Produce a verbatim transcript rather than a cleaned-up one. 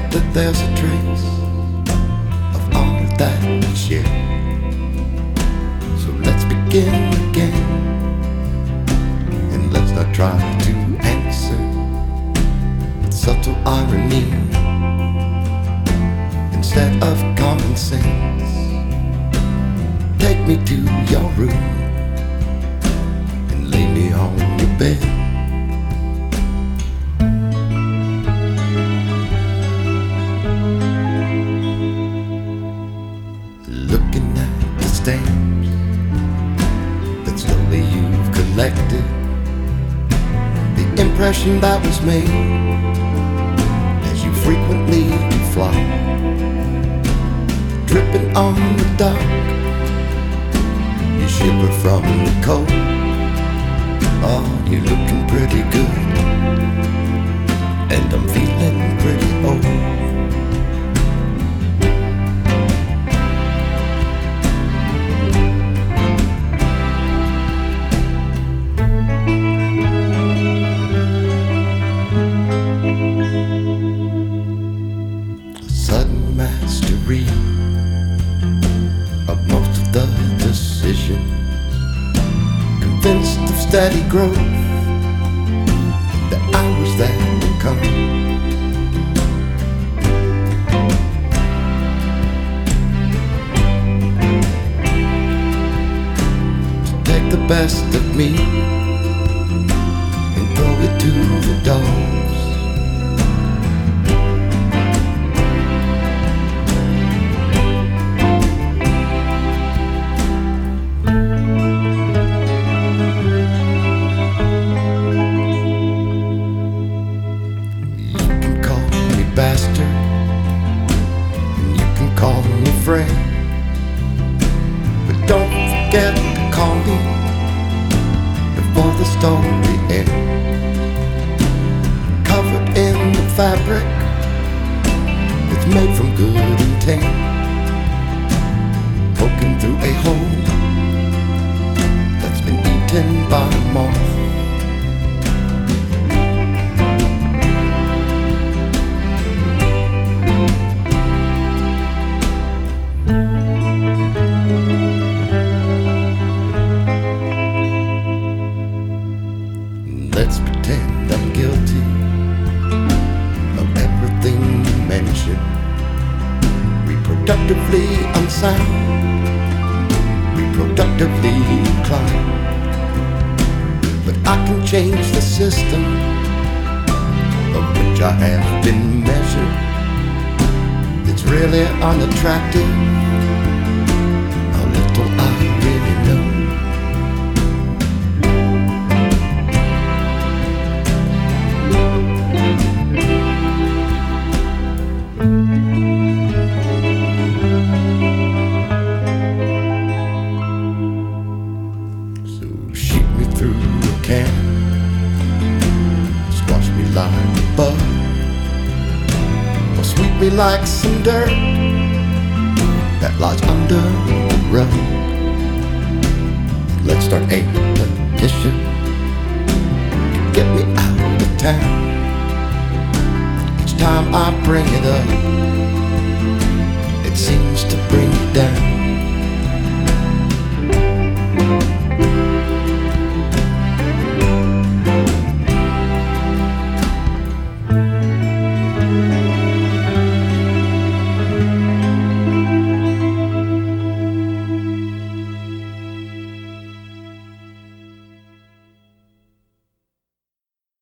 think that there's a trace of all that we share. So let's begin again, and let's not try to answer with subtle irony instead of common sense. Take me to your room and lay me on your bed. Looking at the stamps that slowly you've collected, the impression that was made as you frequently fly, dripping on the dock. You shiver from the cold. Oh, you're looking pretty good, and I'm feeling pretty old. Sudden mastery of most of the decisions, convinced of steady growth, the hours that will come. To take the best of me and throw it to the dogs. Bastard, and you can call me friend, but don't forget to call me before the story ends. Covered in the fabric that's made from good intent, poking through a hole that's been eaten by moth. Let's pretend I'm guilty of everything you mentioned. Reproductively unsound, reproductively inclined. But I can change the system of which I have been measured. It's really unattractive how little I really know. Shoot me through a can, squash me like a bug, or sweep me like some dirt that lies under the rug. Let's start a petition to get me out of town. Each time I bring it up, it seems to bring